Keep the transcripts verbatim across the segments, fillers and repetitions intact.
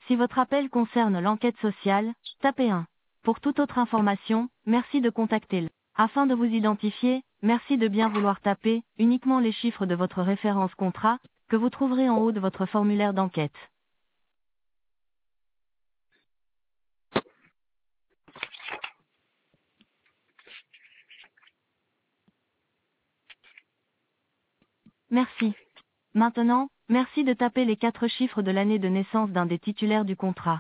Si votre appel concerne l'enquête sociale, tapez un. Pour toute autre information, merci de contacter le. Afin de vous identifier, merci de bien vouloir taper uniquement les chiffres de votre référence contrat, que vous trouverez en haut de votre formulaire d'enquête. Merci. Maintenant, merci de taper les quatre chiffres de l'année de naissance d'un des titulaires du contrat.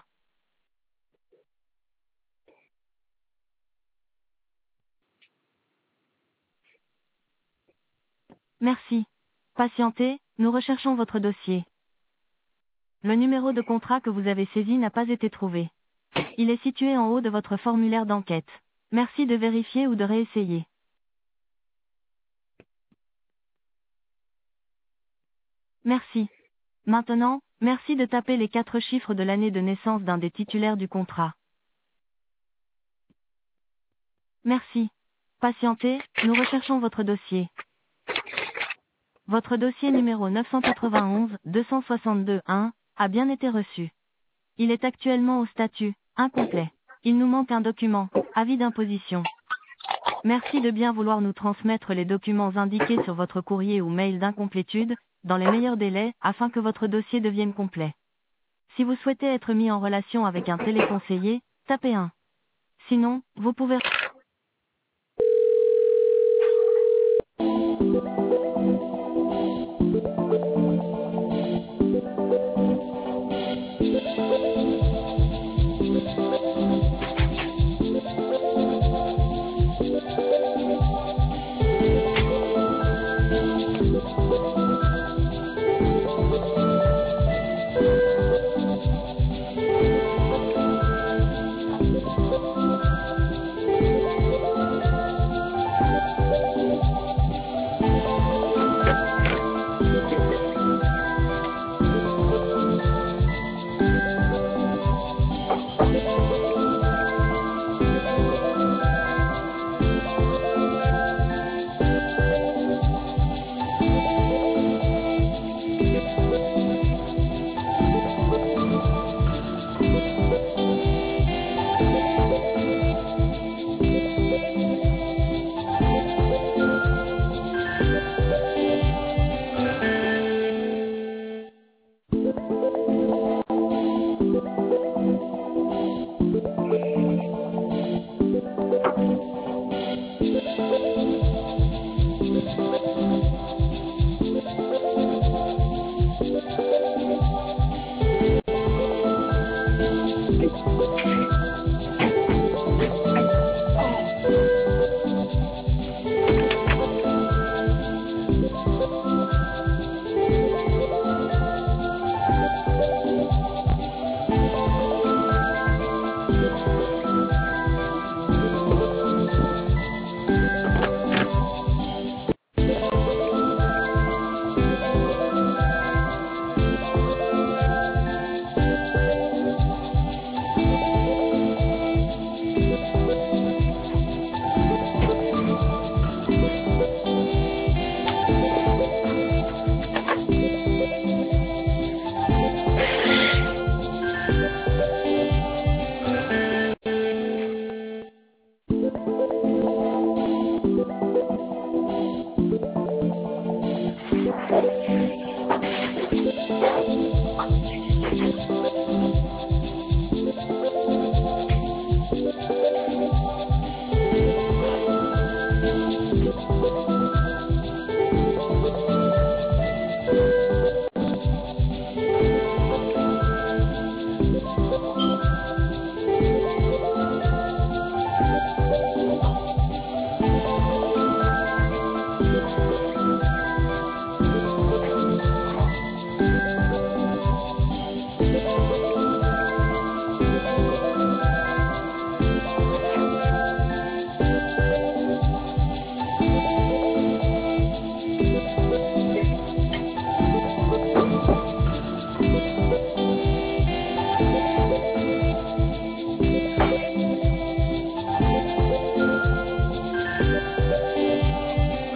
Merci. Patientez, nous recherchons votre dossier. Le numéro de contrat que vous avez saisi n'a pas été trouvé. Il est situé en haut de votre formulaire d'enquête. Merci de vérifier ou de réessayer. Merci. Maintenant, merci de taper les quatre chiffres de l'année de naissance d'un des titulaires du contrat. Merci. Patientez, nous recherchons votre dossier. Votre dossier numéro neuf cent quatre-vingt-onze deux cent soixante-deux un a bien été reçu. Il est actuellement au statut incomplet. Il nous manque un document, avis d'imposition. Merci de bien vouloir nous transmettre les documents indiqués sur votre courrier ou mail d'incomplétude, dans les meilleurs délais, afin que votre dossier devienne complet. Si vous souhaitez être mis en relation avec un téléconseiller, tapez un. Sinon, vous pouvez...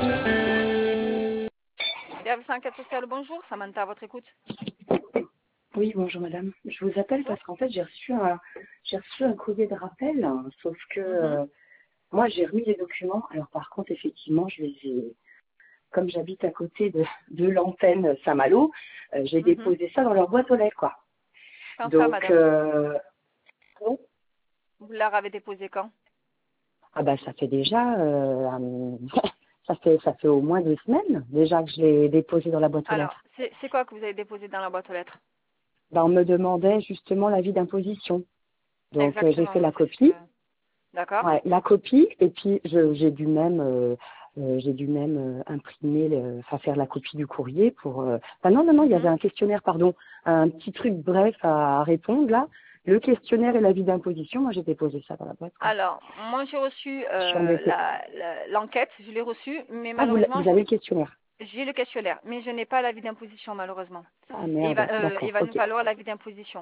Service enquête sociale, bonjour, Samantha à votre écoute. Oui, bonjour madame. Je vous appelle Bonjour. parce qu'en fait j'ai reçu un j'ai reçu un courrier de rappel, hein, sauf que Mhm, euh, moi j'ai remis les documents. Alors par contre effectivement je les ai, comme j'habite à côté de, de l'antenne Saint-Malo, euh, j'ai mhm. déposé ça dans leur boîte aux lettres quoi. Quand ça, Donc madame? euh, bon, Vous l'avez déposé quand? ah bah ça fait déjà euh, un- ça fait ça fait au moins deux semaines déjà que je l'ai déposé dans la boîte aux Alors, lettres. c'est c'est quoi que vous avez déposé dans la boîte aux lettres? Bah, on me demandait justement l'avis d'imposition. Donc euh, j'ai fait Exactement, la c'est ce que... copie. D'accord? Ouais, la copie, et puis je- j'ai dû même, euh, euh, j'ai dû même euh, imprimer, le- enfin faire la copie du courrier pour. euh, Enfin non, non, non, il y avait Mhm. un questionnaire, pardon, un petit truc bref à, à répondre là. Le questionnaire et l'avis d'imposition, moi j'ai déposé ça dans la boîte quoi. Alors, moi j'ai reçu Je suis euh, embêtée. la- la- l'enquête, je l'ai reçue, mais Ah vous, l'a- malheureusement, vous avez le questionnaire. j'ai le questionnaire, mais je n'ai pas l'avis d'imposition, malheureusement. Ah Et il va, merde, euh, il d'accord, va nous ok, falloir l'avis d'imposition.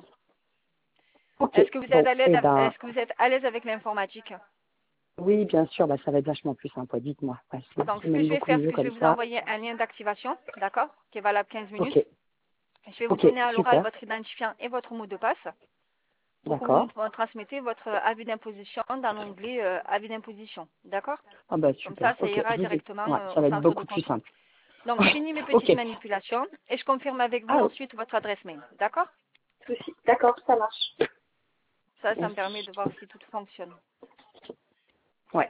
ok, Est-ce que vous êtes bon, à l'aise, et av- ben est-ce que vous êtes à l'aise avec l'informatique? oui, bien sûr, bah ça va être vachement plus sympa. Dites-moi, ouais, c'est Donc, c'est ce que même je vais beaucoup faire, c'est mieux que je comme vais vous ça. envoyer un lien d'activation, d'accord, qui est valable quinze minutes. Ok, Je vais vous ok, donner à l'oral super, votre identifiant et votre mot de passe pour que vous nous d'accord. tra- transmettez votre avis d'imposition dans l'onglet euh, avis d'imposition, d'accord? Ah bah Comme super, ça, ça ok, ira je vous ai... directement ouais, euh, ça au va être centre de beaucoup plus contrôle. simple. Donc, je finis mes Ok. petites manipulations et je confirme avec vous Ah, ensuite votre adresse mail, d'accord? souci. D'accord, ça marche. Ça, ça me permet Merci. de voir si tout fonctionne. Ouais.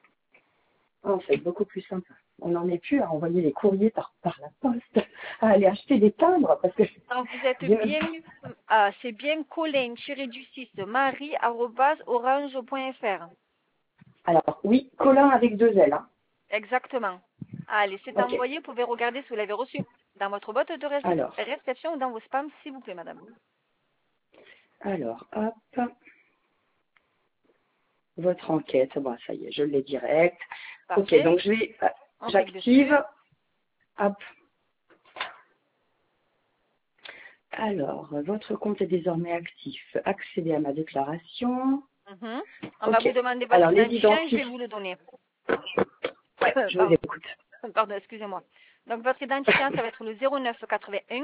Oh, ça va être beaucoup plus simple. On n'en est plus à envoyer les courriers par, par la poste, à aller acheter des timbres, parce que Donc, vous êtes j'ai même bien, pas... ah, c'est bien Colin, tiré du six, marie, arobase, orange.fr. Alors, oui, Colin avec deux L. Hein. Exactement. Allez, c'est Ok. envoyé. Vous pouvez regarder si vous l'avez reçu. Dans votre boîte de récep- Alors, réception ou dans vos spams, s'il vous plaît, madame. alors, hop. Votre enquête. Bon, ça y est, je l'ai direct. Ok, Parfait. donc je vais... euh, On clique J'active. dessus. Hop. Alors, votre compte est désormais actif. Accédez à ma déclaration. Mhm. On va Ok. vous demander votre Alors, les identifiant et je vais identifiants. vous le donner. Ouais, je vous Pardon, écoute. Pardon, excusez-moi. Donc, votre identifiant, ça va être le zéro neuf quatre-vingt-un.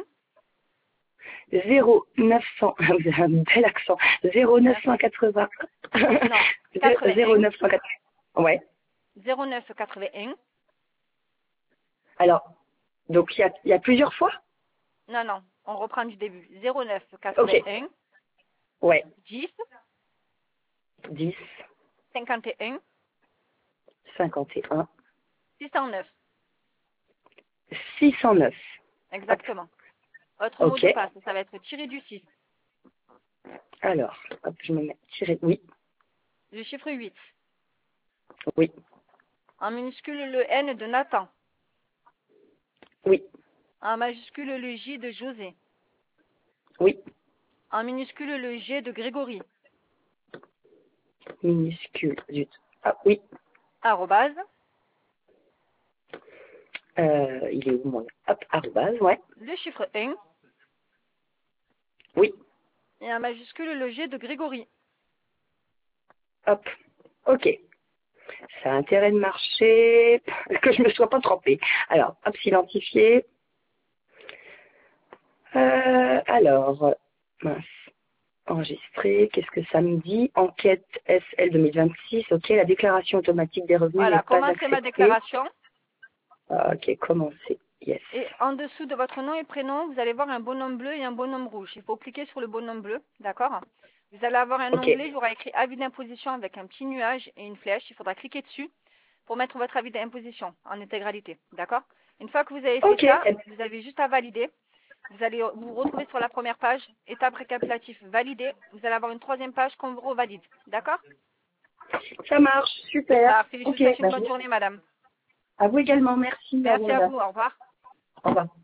zéro neuf cents, vous avez un bel accent, zéro neuf cent Merci. quatre-vingts, Non, zéro quatre-vingt-un. neuf cent quatre-vingts. Ouais. zéro neuf quatre-vingt-un. Alors, donc il y a, il y a plusieurs fois. Non, non, on reprend du début. zéro neuf Ok. quatre-vingt-un. Ouais. dix. dix, cinquante et un. cinquante et un, six cent neuf. six cent neuf. Hop. Exactement. Votre mot Ok. de passe, ça va être tiré du six. Alors, hop, je me mets tiré. Oui. Le chiffre huit. Oui. En minuscule, le N de Nathan. Oui. En majuscule, le J de José. Oui. En minuscule, le G de Grégory. Minuscule. Zut. Ah oui. Arrobase. Euh, il est où mon... Hop, arrobase, ouais. Le chiffre un. Oui. Et en majuscule, le G de Grégory. Hop. Ok. Ça a intérêt de marcher, que je ne me sois pas trompée. Alors, hop, s'identifier. Euh, alors, mince, enregistrer, qu'est-ce que ça me dit? Enquête S L deux mille vingt-six, ok, la déclaration automatique des revenus n'est Voilà, pas commencez ma acceptée. déclaration. Ah, ok, commencer, yes. Et en dessous de votre nom et prénom, vous allez voir un bonhomme bleu et un bonhomme rouge. Il faut cliquer sur le bonhomme bleu, d'accord? Vous allez avoir un Ok, onglet, il y aura écrit avis d'imposition avec un petit nuage et une flèche. Il faudra cliquer dessus pour mettre votre avis d'imposition en intégralité, d'accord? Une fois que vous avez fait ok, ça, eh, vous avez juste à valider. Vous allez vous retrouver sur la première page, étape récapitulative validée. Vous allez avoir une troisième page qu'on vous revalide, d'accord? ça marche, super. Parfait, je vous Ok, souhaite une ben, je bonne vous- journée, madame. à vous également, merci, au Merci à revoir. vous, au revoir. Au revoir.